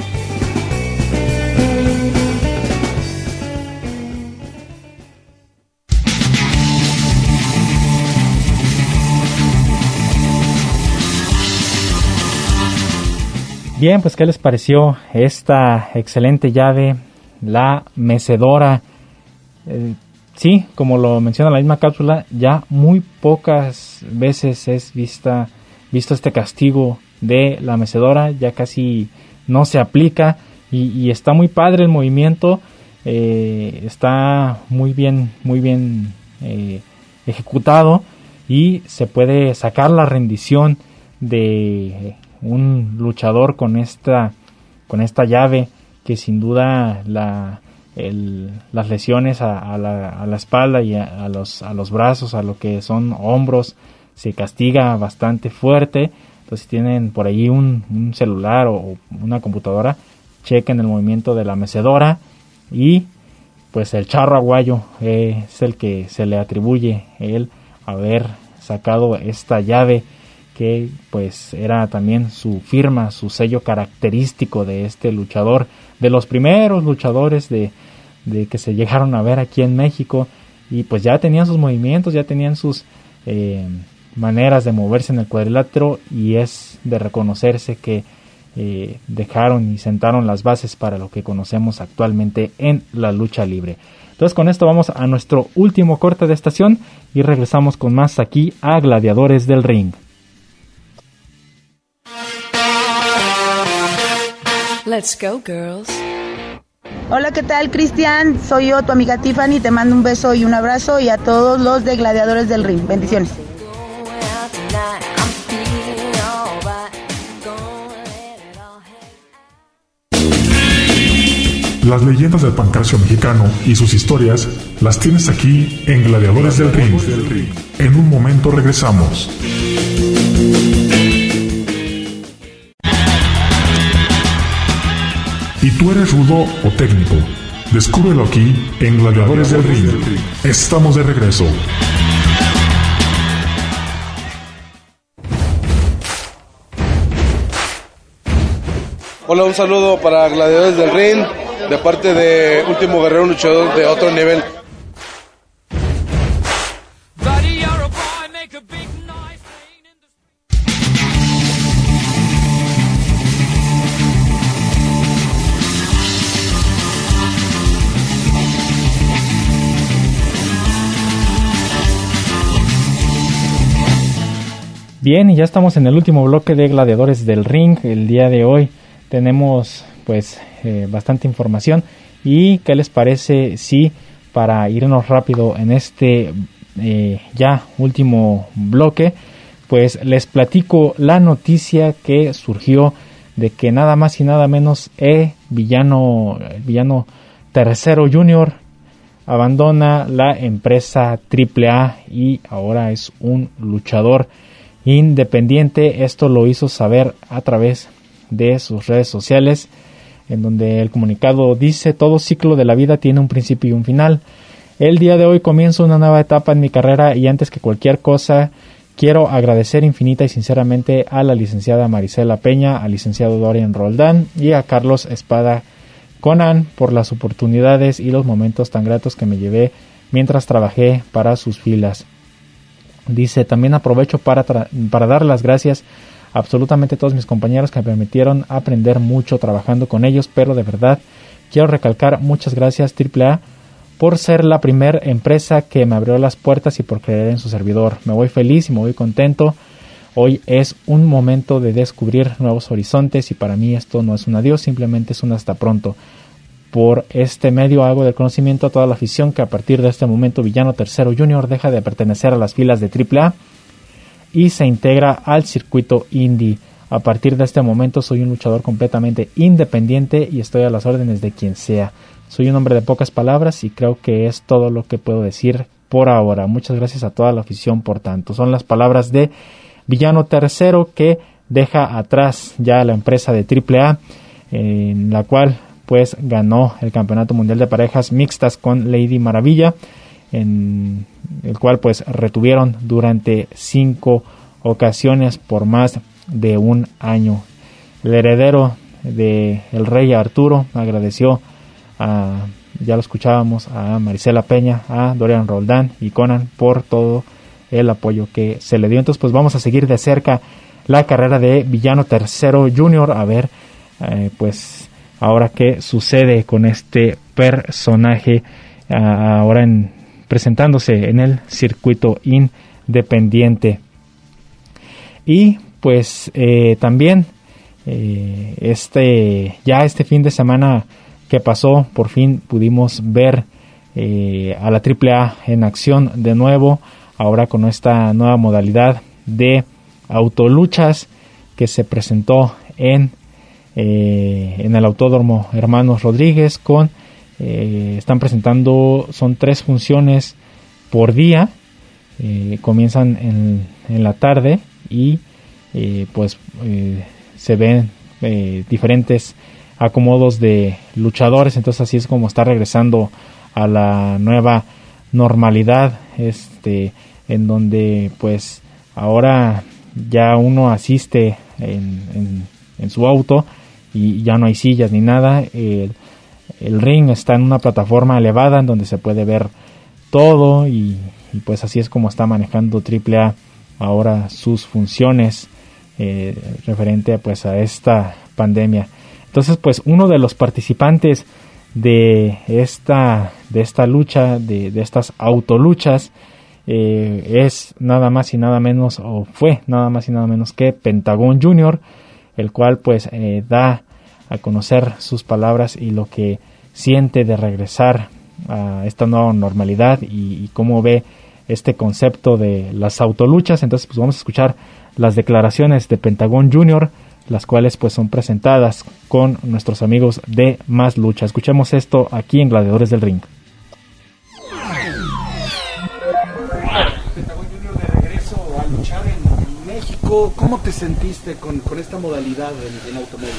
[SPEAKER 4] Bien, pues ¿qué les pareció esta excelente llave, la mecedora? Eh, sí, como lo menciona la misma cápsula, ya muy pocas veces es vista, visto este castigo de la mecedora, ya casi no se aplica y, y está muy padre el movimiento, eh, está muy bien, muy bien eh, ejecutado y se puede sacar la rendición de un luchador con esta con esta llave, que sin duda la, el, las lesiones a, a, la, a la espalda y a, a, los, a los brazos, a lo que son hombros, se castiga bastante fuerte. Entonces, si tienen por ahí un, un celular o una computadora, chequen el movimiento de la mecedora. Y pues el charro aguayo eh, es el que se le atribuye el haber sacado esta llave, que pues era también su firma, su sello característico de este luchador, de los primeros luchadores de, de que se llegaron a ver aquí en México, y pues ya tenían sus movimientos, ya tenían sus eh, maneras de moverse en el cuadrilátero, y es de reconocerse que eh, dejaron y sentaron las bases para lo que conocemos actualmente en la lucha libre. Entonces, con esto vamos a nuestro último corte de estación y regresamos con más aquí a Gladiadores del Ring.
[SPEAKER 8] Let's go, girls.
[SPEAKER 9] Hola, ¿qué tal, Cristian? Soy yo, tu amiga Tiffany. Te mando un beso y un abrazo, y a todos los de Gladiadores del Ring. Bendiciones.
[SPEAKER 3] Las leyendas del pancracio mexicano y sus historias las tienes aquí en Gladiadores del Ring. En un momento regresamos. ¿Y tú eres rudo o técnico? Descúbrelo aquí en Gladiadores del Ring. Estamos de regreso.
[SPEAKER 10] Hola, un saludo para Gladiadores del Ring, de parte de Último Guerrero, luchador de otro nivel.
[SPEAKER 4] Bien, y ya estamos en el último bloque de Gladiadores del Ring. El día de hoy tenemos pues eh, bastante información, y ¿qué les parece si para irnos rápido en este eh, ya último bloque, pues les platico la noticia que surgió de que nada más y nada menos E Villano, Villano Tercero Junior abandona la empresa triple A y ahora es un luchador independiente. Esto lo hizo saber a través de sus redes sociales, en donde el comunicado dice: todo ciclo de la vida tiene un principio y un final. El día de hoy comienzo una nueva etapa en mi carrera, y antes que cualquier cosa quiero agradecer infinita y sinceramente a la licenciada Marisela Peña, al licenciado Dorian Roldán y a Carlos Espada Conan por las oportunidades y los momentos tan gratos que me llevé mientras trabajé para sus filas. Dice: también aprovecho para, tra- para dar las gracias a absolutamente todos mis compañeros que me permitieron aprender mucho trabajando con ellos, pero de verdad quiero recalcar muchas gracias triple A por ser la primera empresa que me abrió las puertas y por creer en su servidor. Me voy feliz y me voy contento. Hoy es un momento de descubrir nuevos horizontes, y para mí esto no es un adiós, simplemente es un hasta pronto. por este medio hago del conocimiento a toda la afición que a partir de este momento Villano Tercero Junior deja de pertenecer a las filas de triple A y se integra al circuito indie. A partir de este momento soy un luchador completamente independiente y estoy a las órdenes de quien sea. Soy un hombre de pocas palabras y creo que es todo lo que puedo decir por ahora. Muchas gracias a toda la afición por tanto. Son las palabras de Villano Tercero, que deja atrás ya la empresa de triple A, en la cual pues ganó el Campeonato Mundial de Parejas Mixtas con Lady Maravilla, en el cual pues retuvieron durante cinco ocasiones por más de un año. El heredero de el Rey Arturo agradeció a, ya lo escuchábamos, a Marisela Peña, a Dorian Roldán y Conan por todo el apoyo que se le dio. Entonces pues vamos a seguir de cerca la carrera de Villano Tercero Junior, a ver eh, pues ahora qué sucede con este personaje uh, ahora en, presentándose en el circuito independiente. Y pues eh, también eh, este ya este fin de semana que pasó, por fin pudimos ver eh, a la triple A en acción de nuevo, ahora con esta nueva modalidad de autoluchas que se presentó en eh, en el Autódromo Hermanos Rodríguez. Con eh, están presentando, son tres funciones por día, eh, comienzan en, en la tarde y eh, pues eh, se ven eh, diferentes acomodos de luchadores. Entonces así es como está regresando a la nueva normalidad, este en donde pues ahora ya uno asiste en, en, en su auto y ya no hay sillas ni nada. El, el ring está en una plataforma elevada en donde se puede ver todo y, y pues así es como está manejando triple A ahora sus funciones eh, referente pues a esta pandemia. Entonces pues uno de los participantes de esta de esta lucha, de, de estas autoluchas, Eh, es nada más y nada menos, o fue nada más y nada menos que Pentagón Junior, el cual pues eh, da a conocer sus palabras y lo que siente de regresar a esta nueva normalidad y, y cómo ve este concepto de las autoluchas. Entonces pues vamos a escuchar las declaraciones de Pentagón Junior, las cuales pues son presentadas con nuestros amigos de Más Lucha. Escuchemos esto aquí en Gladiadores del Ring.
[SPEAKER 11] ¿Cómo te sentiste con, con esta modalidad en, en automóvil?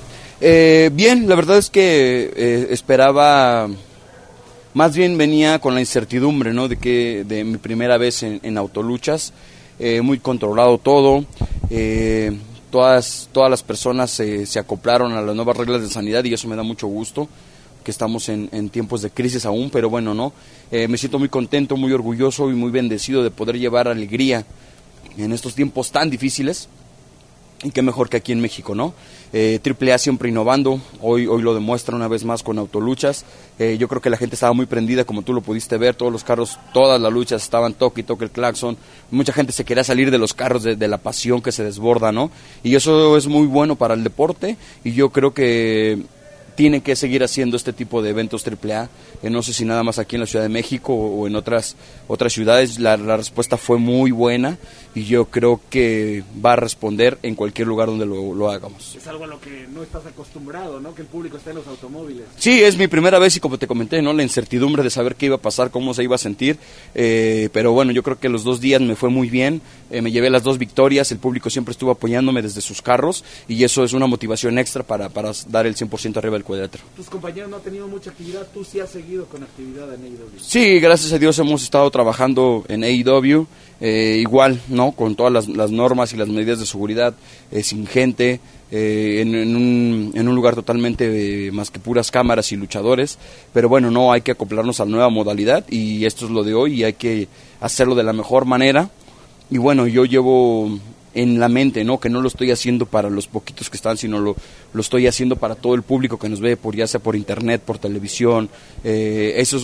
[SPEAKER 12] Eh, bien, la verdad es que eh, esperaba, más bien venía con la incertidumbre, ¿no? De que de mi primera vez en, en autoluchas, eh, muy controlado todo, eh, todas todas las personas eh, se acoplaron a las nuevas reglas de sanidad y eso me da mucho gusto, que estamos en, en tiempos de crisis aún, pero bueno, no, eh, me siento muy contento, muy orgulloso y muy bendecido de poder llevar alegría en estos tiempos tan difíciles, y qué mejor que aquí en México, ¿no? Eh, triple A siempre innovando, hoy hoy lo demuestra una vez más con autoluchas. Eh, yo creo que la gente estaba muy prendida, como tú lo pudiste ver, todos los carros, todas las luchas estaban toque y toque el claxon, mucha gente se quería salir de los carros de, de la pasión que se desborda, ¿no? Y eso es muy bueno para el deporte, y yo creo que tienen que seguir haciendo este tipo de eventos triple A, eh, no sé si nada más aquí en la Ciudad de México o, o en otras otras ciudades. La, la respuesta fue muy buena y yo creo que va a responder en cualquier lugar donde lo, lo hagamos.
[SPEAKER 11] Es algo a lo que no estás acostumbrado, ¿no? Que el público esté en los automóviles.
[SPEAKER 12] Sí, es mi primera vez y como te comenté, ¿no? La incertidumbre de saber qué iba a pasar, cómo se iba a sentir, eh, pero bueno, yo creo que los dos días me fue muy bien, eh, me llevé las dos victorias, el público siempre estuvo apoyándome desde sus carros y eso es una motivación extra para, para dar el cien por ciento arriba del cuadrilátero.
[SPEAKER 11] Tus compañeros no han tenido mucha actividad, tú sí has seguido con actividad en A E W.
[SPEAKER 12] Sí, gracias a Dios hemos estado trabajando en A E W, eh, igual, ¿no? Con todas las, las normas y las medidas de seguridad, eh, sin gente, eh, en, en, un, en un lugar totalmente eh, más que puras cámaras y luchadores, pero bueno, no, hay que acoplarnos a la nueva modalidad y esto es lo de hoy y hay que hacerlo de la mejor manera. Y bueno, yo llevo en la mente, ¿no? Que no lo estoy haciendo para los poquitos que están, sino lo, lo estoy haciendo para todo el público que nos ve, por ya sea por internet, por televisión. Eh, eso es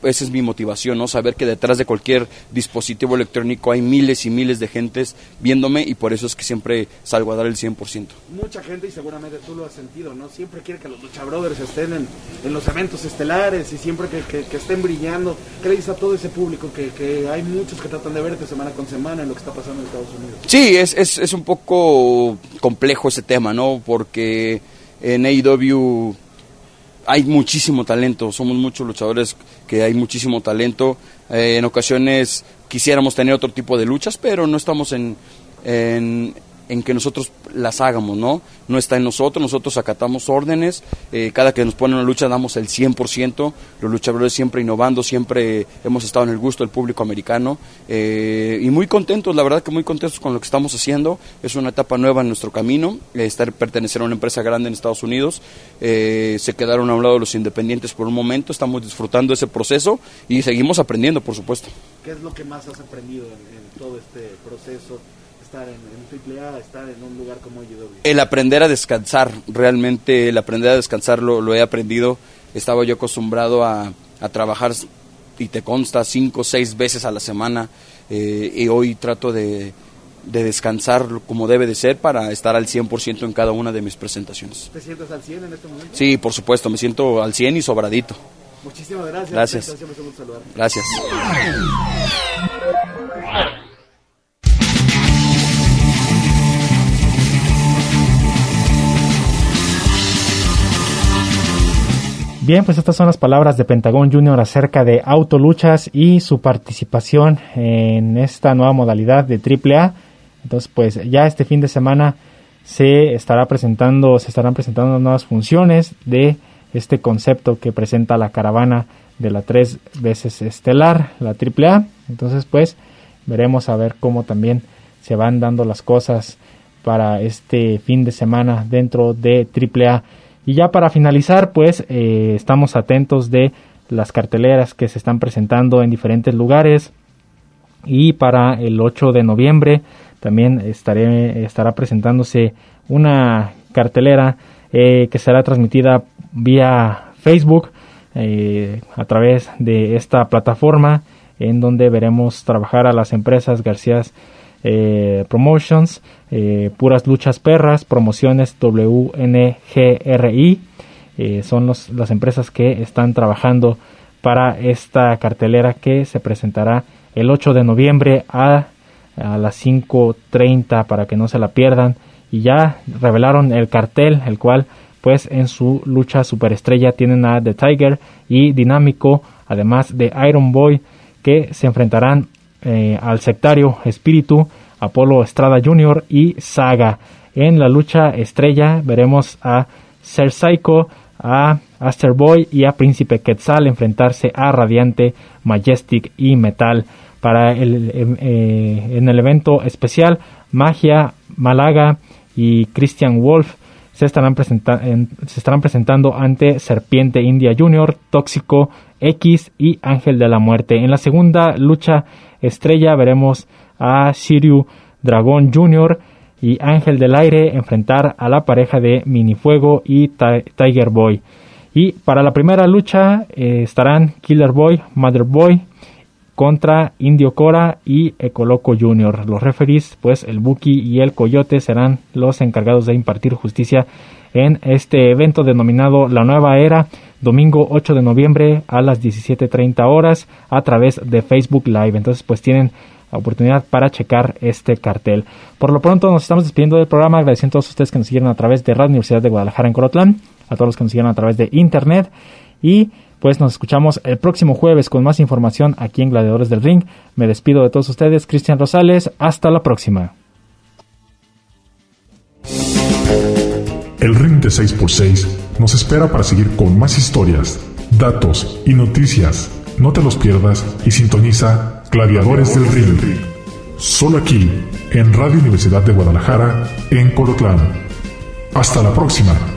[SPEAKER 12] esa es mi motivación, ¿no? Saber que detrás de cualquier dispositivo electrónico hay miles y miles de gentes viéndome, y por eso es que siempre salgo a dar el cien por ciento.
[SPEAKER 11] Mucha gente, y seguramente tú lo has sentido, ¿no? Siempre quiere que los Lucha Brothers estén en, en los eventos estelares y siempre que, que, que estén brillando. ¿Qué le dices a todo ese público? Que, que hay muchos que tratan de verte semana con semana en lo que está pasando en Estados Unidos.
[SPEAKER 12] Sí, es, es, es un poco complejo ese tema, ¿no? Porque en A E W hay muchísimo talento, somos muchos luchadores que hay muchísimo talento. Eh, en ocasiones quisiéramos tener otro tipo de luchas, pero no estamos en, en, en que nosotros las hagamos, ¿no? No está en nosotros, nosotros acatamos órdenes, eh, cada que nos ponen una lucha damos el cien por ciento, los luchadores siempre innovando, siempre hemos estado en el gusto del público americano, eh, y muy contentos, la verdad que muy contentos con lo que estamos haciendo. Es una etapa nueva en nuestro camino, eh, estar pertenecer a una empresa grande en Estados Unidos, eh, se quedaron a un lado los independientes por un momento, estamos disfrutando ese proceso y seguimos aprendiendo, por supuesto.
[SPEAKER 11] ¿Qué es lo que más has aprendido en, en todo este proceso? Estar en, en triple A, estar en un lugar como A E W.
[SPEAKER 12] El aprender a descansar, realmente el aprender a descansar lo, lo he aprendido. Estaba yo acostumbrado a, a trabajar, y te consta, cinco o seis veces a la semana, eh, y hoy trato de, de descansar como debe de ser para estar al cien por ciento en cada una de mis presentaciones.
[SPEAKER 11] ¿Te sientes al cien en este momento?
[SPEAKER 12] Sí, por supuesto, me siento al cien y sobradito.
[SPEAKER 11] Muchísimas gracias.
[SPEAKER 12] Gracias. Gracias.
[SPEAKER 4] Bien, pues estas son las palabras de Pentagón Junior acerca de autoluchas y su participación en esta nueva modalidad de triple A. Entonces, pues ya este fin de semana se estará presentando, se estarán presentando nuevas funciones de este concepto que presenta la caravana de la tres veces estelar, la triple A. Entonces, pues veremos a ver cómo también se van dando las cosas para este fin de semana dentro de triple A. Y ya para finalizar, pues eh, estamos atentos de las carteleras que se están presentando en diferentes lugares. Y para el ocho de noviembre también estaré, estará presentándose una cartelera eh, que será transmitida vía Facebook eh, a través de esta plataforma, en donde veremos trabajar a las empresas García's Eh, Promotions, eh, Puras Luchas Perras, Promociones W N G R I, eh, son los, las empresas que están trabajando para esta cartelera que se presentará el ocho de noviembre a, a las cinco treinta para que no se la pierdan. Y ya revelaron el cartel, el cual pues en su lucha superestrella tienen a The Tiger y Dinámico, además de Iron Boy, que se enfrentarán Eh, al sectario Espíritu, Apolo Estrada junior y Saga. En la lucha estrella veremos a Ser Psycho, a Aster Boy y a Príncipe Quetzal enfrentarse a Radiante, Majestic y Metal. Para el eh, en el evento especial, Magia, Málaga y Christian Wolf se estarán, presenta- en, se estarán presentando ante Serpiente India junior, Tóxico X y Ángel de la Muerte. En la segunda lucha estrella veremos a Shiryu Dragón junior y Ángel del Aire enfrentar a la pareja de Minifuego y T- Tiger Boy. Y para la primera lucha eh, estarán Killer Boy, Mother Boy contra Indio Cora y Ecoloco junior Los referees, pues el Buki y el Coyote, serán los encargados de impartir justicia en este evento denominado La Nueva Era, domingo ocho de noviembre a las diecisiete treinta horas a través de Facebook Live. Entonces pues tienen la oportunidad para checar este cartel. Por lo pronto nos estamos despidiendo del programa, agradeciendo a todos ustedes que nos siguieron a través de Radio Universidad de Guadalajara en Colotlán, a todos los que nos siguieron a través de internet, y pues nos escuchamos el próximo jueves con más información aquí en Gladiadores del Ring. Me despido de todos ustedes, Cristian Rosales, hasta la próxima.
[SPEAKER 3] El Ring de seis por seis nos espera para seguir con más historias, datos y noticias. No te los pierdas y sintoniza Gladiadores del Ring. Solo aquí, en Radio Universidad de Guadalajara, en Colotlán. Hasta la próxima.